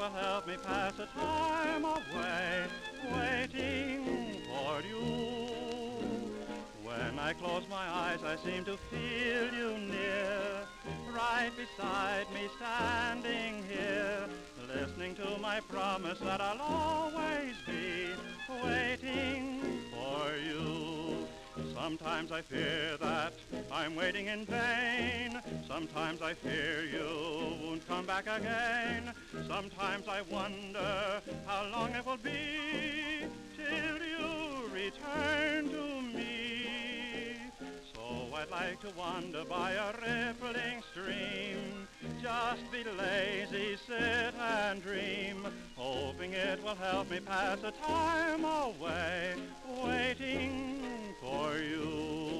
will help me pass the time away, waiting for you. When I close my eyes, I seem to feel you near, right beside me, standing here, listening to my promise that I'll always be waiting for you. Sometimes I fear that I'm waiting in vain. Sometimes I fear you won't come back again. Sometimes I wonder how long it will be till you return to me. So I'd like to wander by a rippling stream, just be lazy, sit and dream, hoping it will help me pass the time away, waiting for you.